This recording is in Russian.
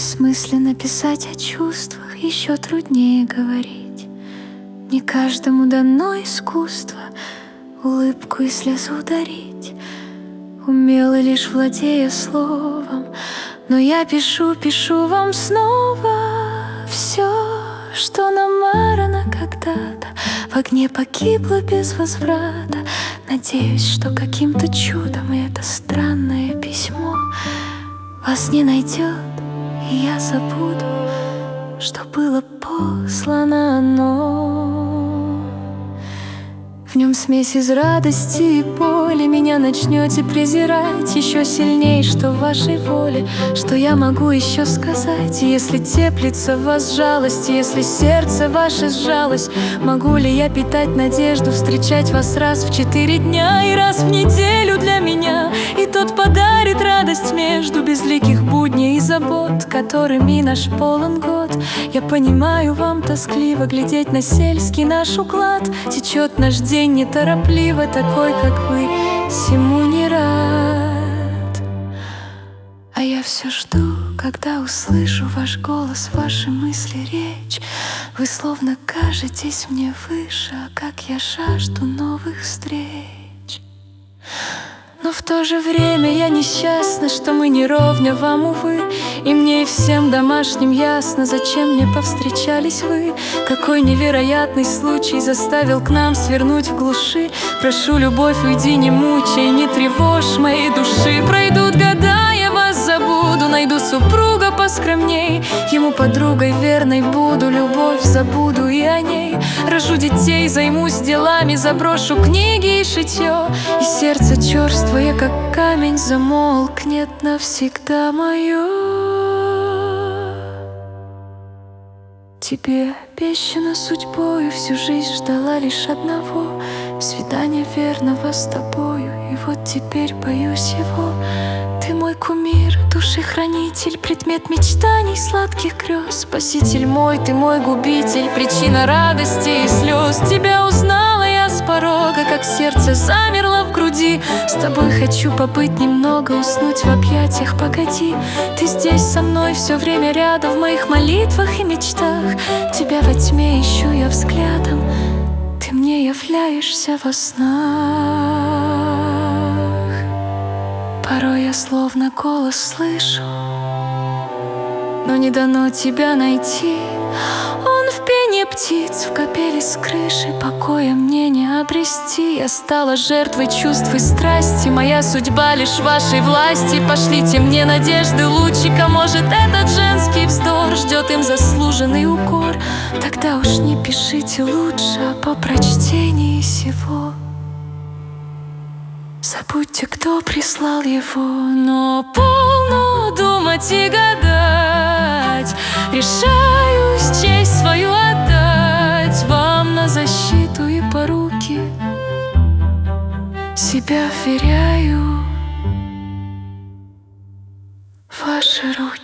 Бессмысленно писать о чувствах, еще труднее говорить. Не каждому дано искусство улыбку и слезу дарить. Умело лишь владея словом, но я пишу вам снова. Все, что намарано когда-то, в огне погибло без возврата. Надеюсь, что каким-то чудом это странное письмо вас не найдет, и я забуду, что было послано оно. В нем смесь из радости и боли. Меня начнете презирать еще сильней, что в вашей воле. Что я могу еще сказать? Если теплится в вас жалость, если сердце ваше сжалось, могу ли я питать надежду, встречать вас раз в 4 дня и раз в неделю для меня? И тот подарит радость между безликих будней и забот, которыми наш полон год. Я понимаю, вам тоскливо глядеть на сельский наш уклад. Течет наш день неторопливо, такой, как вы, всему не рад. А я все жду, когда услышу ваш голос, ваши мысли, речь. Вы словно кажетесь мне выше, а как я жажду новых встреч. Но в то же время я несчастна, что мы не ровня вам, увы. И мне и всем домашним ясно, зачем мне повстречались вы. Какой невероятный случай заставил к нам свернуть в глуши. Прошу, любовь, уйди, не мучай, не тревожь моей души. Пройдут года, я вас забуду, найду супруга поскромней. Ему подругой верной буду, любовь забуду и о ней. Рожу детей, займусь делами, заброшу книги и шитье. И сердце черствое, как камень, замолкнет навсегда мое. Тебе обещано судьбою, всю жизнь ждала лишь одного свидания верного с тобою. И вот теперь боюсь его. Ты мой кумир, душехранитель, предмет мечтаний, сладких грез. Спаситель мой, ты мой губитель, причина радости и слез. Тебя узнала я с порога, как сердце замерло в груди. С тобой хочу побыть немного, уснуть в объятиях, погоди. Ты здесь со мной все время рядом, в моих молитвах и мечтах. Тебя во тьме ищу я взглядом, ты мне являешься во снах. Порой я словно голос слышу, но не дано тебя найти. Он в пении птиц, в капели с крыши, покоя мне не обрести. Я стала жертвой чувств и страсти, моя судьба лишь в вашей власти. Пошлите мне надежды лучика, может, этот женский вздор ждет им заслуженный укор. Тогда уж не пишите лучше, а по прочтении сего забудьте, кто прислал его. Но полно думать и гадать, решаюсь честь свою отдать вам на защиту и поруки. Себя вверяю в ваши руки.